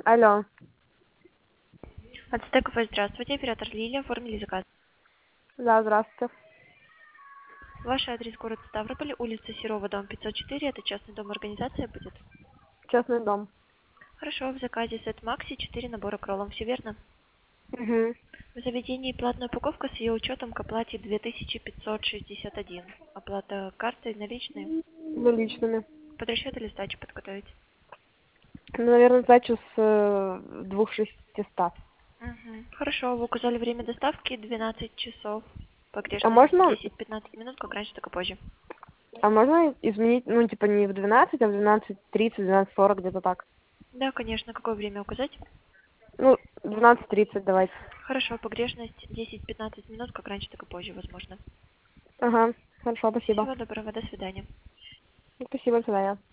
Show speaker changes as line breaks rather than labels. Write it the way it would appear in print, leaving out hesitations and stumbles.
Алло.
От Стековой здравствуйте, оператор Лилия, оформили заказ.
Да, здравствуйте.
Ваш адрес город Ставрополь, улица Серова, дом 504, это частный дом, организация будет?
Частный дом.
Хорошо, в заказе сет Макси 4 набора к роллам, все верно?
Угу.
В заведении платная упаковка с ее учетом к оплате 2561. Оплата картой наличные.
Наличными.
Под расчет или сдачу подготовить?
Ну, наверное, сдачу с 2600.
Хорошо, вы указали время доставки 12 часов.
А
Погрешность
можно,
10-15 минут, как раньше, так и позже.
а можно изменить, ну, типа, не в 12, а в 12:30, 12:40, где-то так?
Да, конечно, какое время указать?
Ну, 12:30 давайте.
Хорошо, погрешность 10-15 минут, как раньше, так и позже, возможно.
Ага, хорошо, спасибо.
Всего доброго, до свидания.
Спасибо, до свидания.